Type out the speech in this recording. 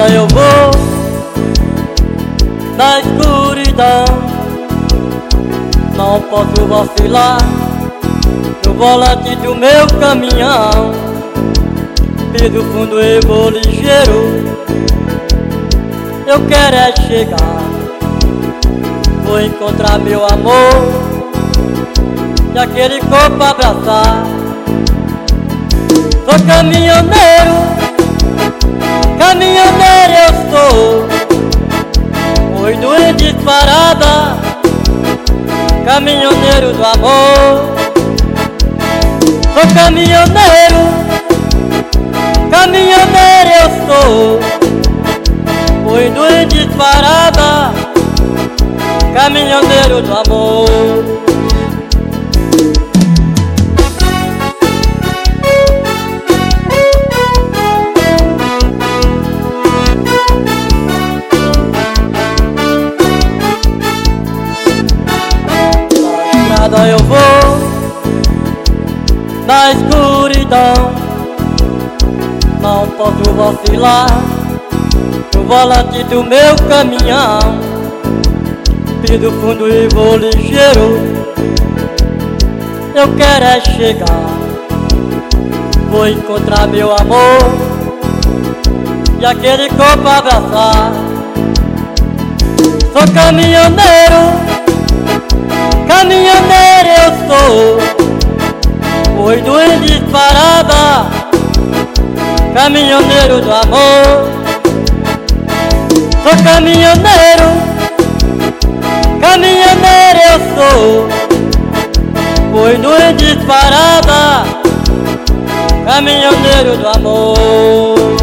estrada eu vou, na escuridão. Não posso vacilar no volante do meu caminhão. Piso fundo eu vou ligeiro, eu quero é chegar. Vou encontrar meu amor e aquele corpo abraçar. Sou caminhoneiro, caminhoneiro eu sou, doido em disparada, caminhoneiro do amor. Sou caminhoneiro, caminhoneiro eu sou, doido em disparada, caminhoneiro do amor. Eu vou na escuridão, não posso vacilar no volante do meu caminhão. Piso fundo e vou ligeiro, eu quero é chegar. Vou encontrar meu amor e aquele corpo abraçar. Sou caminhoneiro, caminhoneiro eu sou, doido em disparada, caminhoneiro do amor. Sou caminhoneiro, caminhoneiro eu sou, doido em disparada, caminhoneiro do amor.